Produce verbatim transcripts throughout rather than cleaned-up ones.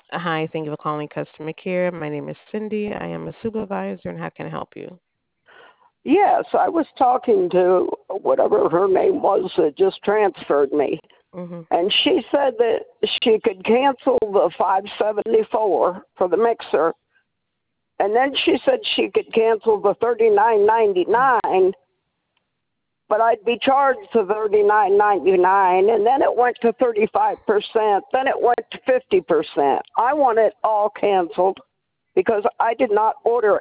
Hi, thank you for calling customer care. My name is Cindy. I am a supervisor, and how can I help you? Yes, I was talking to whatever her name was that just transferred me, Mhm. and she said that she could cancel the five seventy-four for the mixer, and then she said she could cancel the thirty-nine ninety-nine, but I'd be charged the thirty-nine ninety-nine, and then it went to thirty-five percent, then it went to fifty percent. I want it all canceled because I did not order it.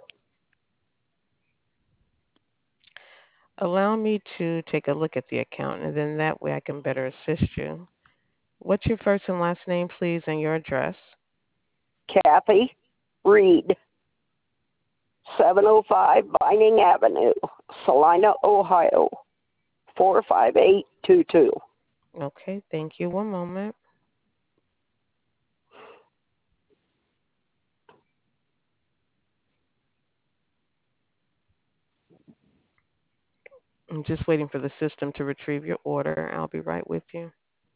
Allow me to take a look at the account, and then that way I can better assist you. What's your first and last name, please, and your address? Kathy Reed, seven oh five Vining Avenue, Salina, Ohio, four five eight two two. Okay, thank you. One moment. I'm just waiting for the system to retrieve your order. I'll be right with you.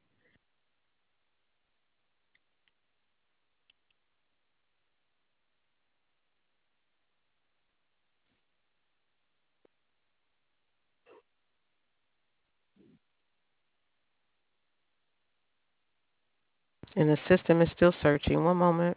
And the system is still searching. One moment.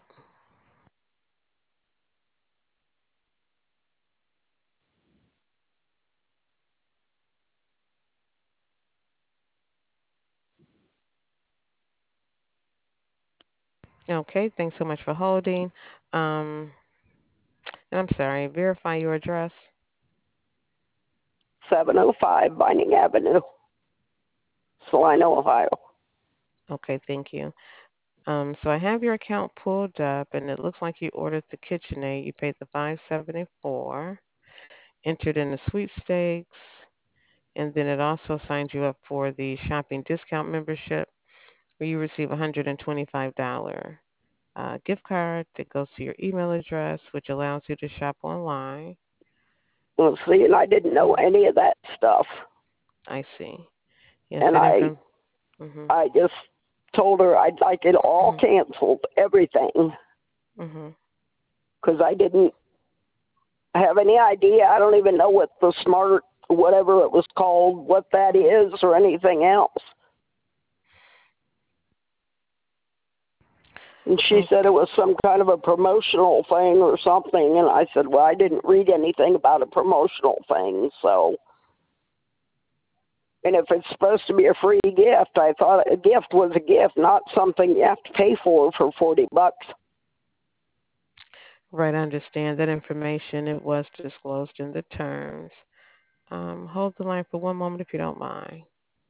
Okay, thanks so much for holding. Um, and I'm sorry, verify your address. seven oh five Vining Avenue, Salina, Ohio. Okay, thank you. Um, so I have your account pulled up, and it looks like you ordered the KitchenAid. You paid the five seventy four, entered in the sweepstakes, and then it also signed you up for the shopping discount membership, where you receive a hundred and twenty five dollar uh, gift card that goes to your email address, which allows you to shop online. Well, see, and I didn't know Mhm. any of that stuff, I see. Yes, and that I info. Mhm. I just told her I'd like it all Mhm. canceled, everything, Mhm. because I didn't have any idea. I don't even know what the smart whatever it was called, what that is, or anything else. And she said it Okay. was some kind of a promotional thing or something. And I said, well, I didn't read anything about a promotional thing. So, and if it's supposed to be a free gift, I thought a gift was a gift, not something you have to pay for for forty bucks. Right, I understand that information. It was disclosed in the terms. Um, hold the line for one moment if you don't mind.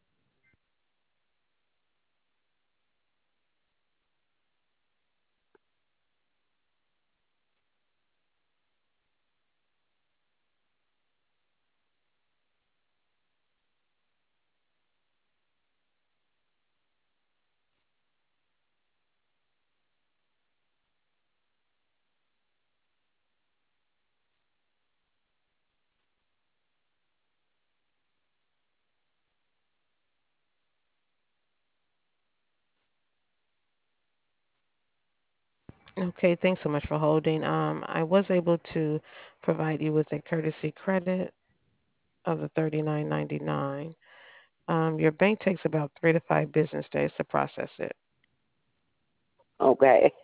Okay, thanks so much for holding. Um, I was able to provide you with a courtesy credit of the thirty-nine ninety-nine. Um, your bank takes about three to five business days to process it. Okay.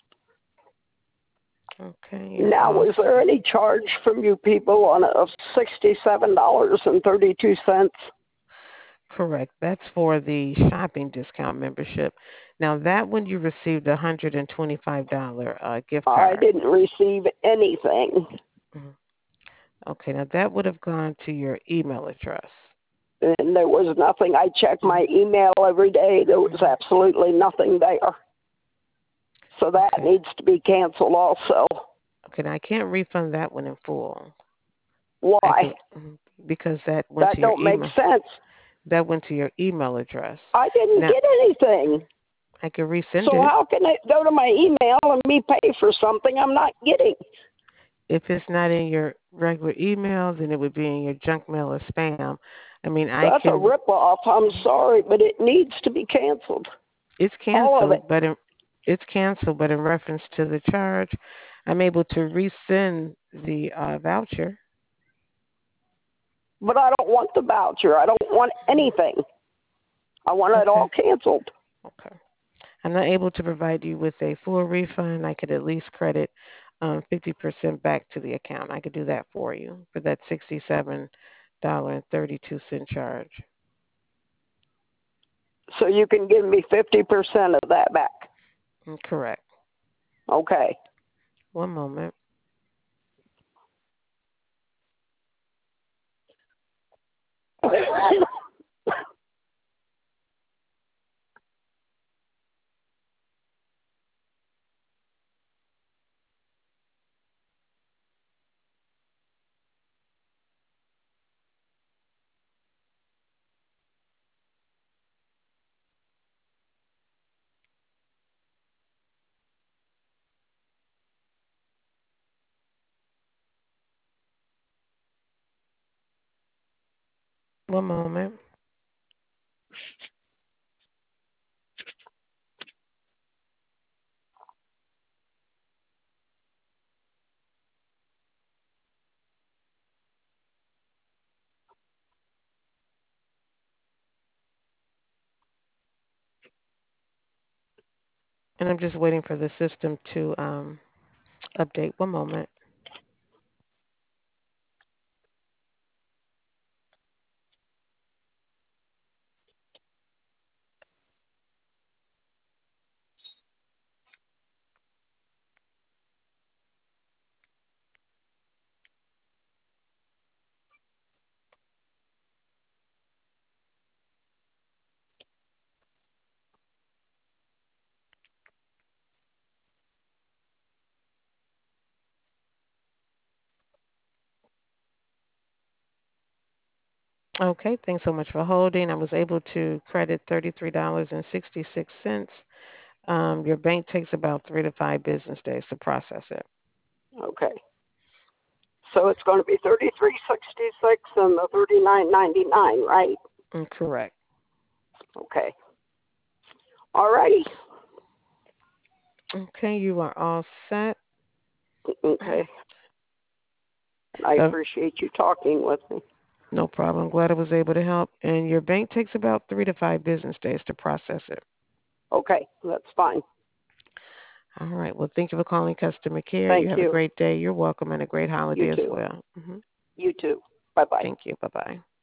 Okay, you're Now, all was there any charge from you people on a of sixty-seven dollars and thirty-two cents? correct. That's for the shopping discount membership. Now that one you received a hundred and twenty-five dollar uh, gift I card. didn't receive anything. Mhm. Okay, now that would have gone to your email address. And there was nothing. I checked Mhm. my email every day. There was Mhm. absolutely nothing there. So that Okay. needs to be canceled also. Okay, now I can't refund that one in full. I Why? can mhm, because that went That to your don't make email. sense. That went to your email address. I didn't Now get anything. I can resend So it. how can it go to my email and me pay for something I'm not getting? If it's not in your regular email, then it would be in your junk mail or spam. I mean, I That's a can. ripoff. I'm sorry, but it needs to be canceled. It's All of it. canceled, but in, it's canceled, but in reference to the charge, I'm able to resend the uh, voucher. But I don't want the voucher. I don't want anything. I want it Okay. all canceled. Okay. I'm not able to provide you with a full refund. I could at least credit um, fifty percent back to the account. I could do that for you for that sixty-seven dollars and thirty-two cent charge. So you can give me fifty percent of that back. Mm, correct. Okay. One moment. One moment. And I'm just waiting for the system to um, update. One moment. Okay, thanks so much for holding. I was able to credit thirty-three dollars and sixty-six cents. Um, your bank takes about three to five business days to process it. Okay. So it's going to be thirty-three sixty-six and the thirty-nine ninety-nine, right? Mm, correct. Okay. All righty. Okay, you are all set. Okay. I Uh, appreciate you talking with me. no problem. Glad I was able to help. And your bank takes about three to five business days to process it. Okay, that's fine. All right. Well, thank you for calling customer care. You Thank have a you. great day. You're welcome and a great You holiday as too. well. Hmm. You too. Bye bye. Thank you. Bye bye.